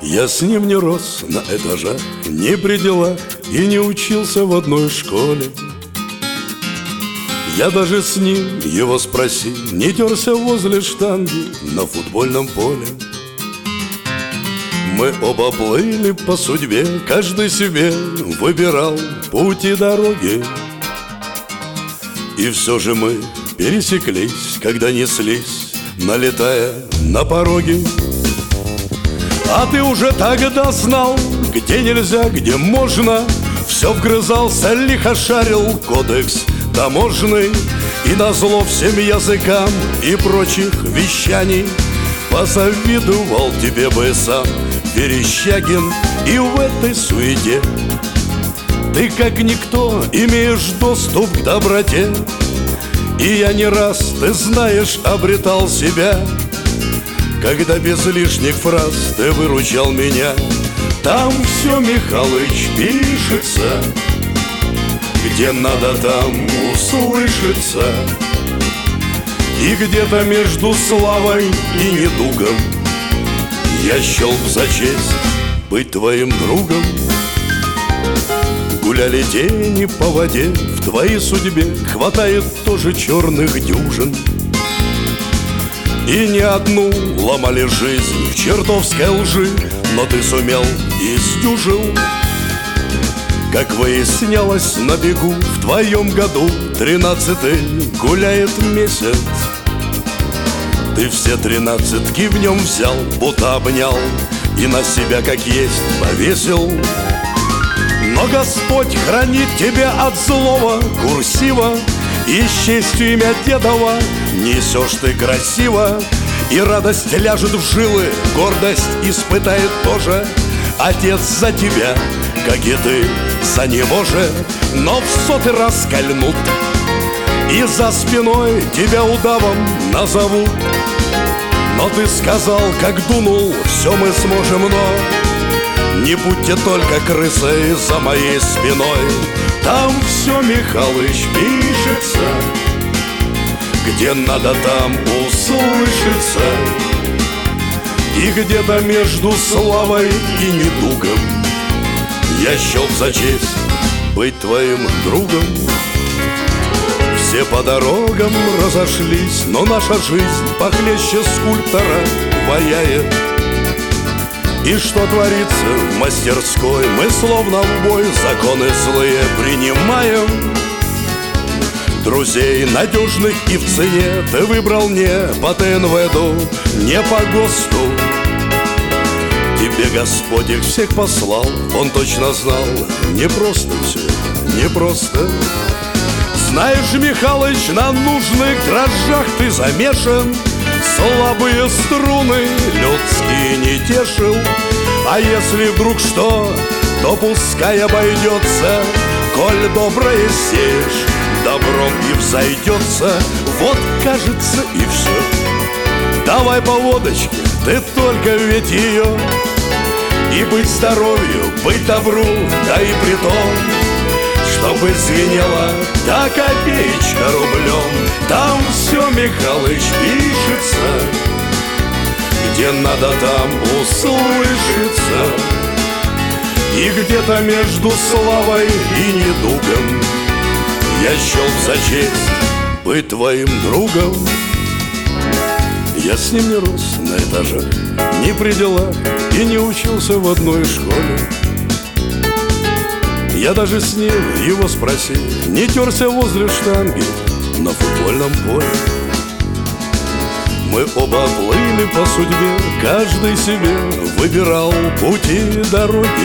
Я с ним не рос на этажах, не при делах и не учился в одной школе. Я даже с ним, его спроси, не терся возле штанги на футбольном поле. Мы оба плыли по судьбе, каждый себе выбирал путь и дороги. И все же мы пересеклись, когда неслись, налетая на пороги. А ты уже тогда знал, где нельзя, где можно. Все вгрызался, лихо шарил кодекс таможенный. И назло всем языкам и прочих вещаний позавидовал тебе бы сам Верещагин. И в этой суете ты как никто имеешь доступ к доброте. И я не раз, ты знаешь, обретал себя, когда без лишних фраз ты выручал меня. Там все, Михалыч, пишется, где надо, там услышится. И где-то между славой и недугом я счел за честь быть твоим другом. Гуляли тени по воде, в твоей судьбе хватает тоже черных дюжин. И не одну ломали жизнь в чертовской лжи, но ты сумел и сдюжил. Как выяснялось на бегу, в твоем году 13-й гуляет месяц. Ты все 13-ки в нем взял, будто обнял и на себя как есть повесил. Но Господь хранит тебя от злого курсива, и с честью имя дедова несешь ты красиво. И радость ляжет в жилы, гордость испытает тоже отец за тебя, как и ты за него же. Но в 100-й раз кольнут, и за спиной тебя удавом назовут. Но ты сказал, как дунул, все мы сможем, но не будьте только крысой за моей спиной. Там все, Михалыч, пишется, где надо, там услышится. И где-то между славой и недугом я счел за честь быть твоим другом. Все по дорогам разошлись, но наша жизнь похлеще скульптора ваяет. И что творится в мастерской, мы словно в бой законы злые принимаем. Друзей надежных и в цене ты выбрал не по ТНВДу, не по ГОСТу. Тебе Господь их всех послал, Он точно знал, не просто все, не просто. Знаешь, Михалыч, на нужных дрожжах ты замешан, слабые струны людские не тешил. А если вдруг что, то пускай обойдется, коль доброе сеешь, добром и взойдется. Вот, кажется, и все. Давай по водочке, ты только ведь ее. И быть здоровью, быть добру, да и при том, чтобы звенела та копеечка рублем. Там все, Михалыч, пишется, где надо, там услышится. И где-то между славой и недугом я счел за честь быть твоим другом. Я с ним не рос на этажах, не при делах и не учился в одной школе. Я даже с ним, его спроси, не терся возле штанги на футбольном поле. Мы оба плыли по судьбе, каждый себе выбирал пути и дороги.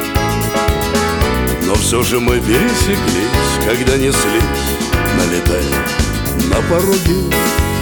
Но все же мы пересеклись, когда неслись, налетая на пороги.